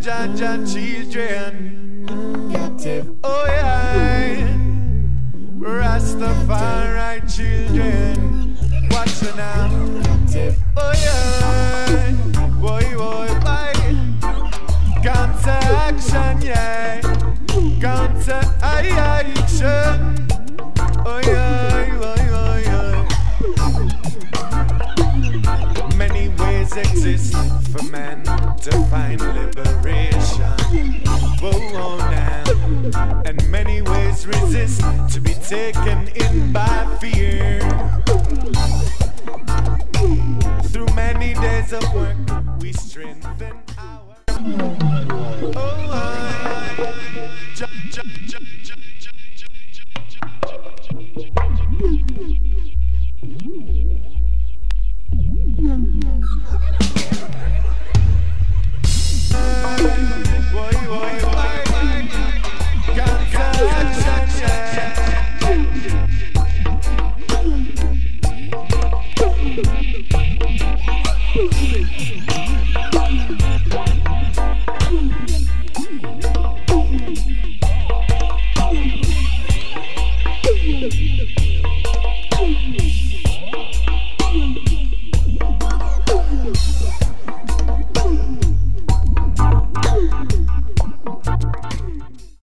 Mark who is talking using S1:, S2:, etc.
S1: Jaja children. Oh yeah, Rastafari children. Watch it now. Oh yeah, boy, boy, boy. Counter action, yeah. Counter action. Oh yeah, boy, boy, boy. Many ways exist for man to find liberation. Whoa, now. And many ways resist to be taken in by fear. Through many days of work, we strengthen our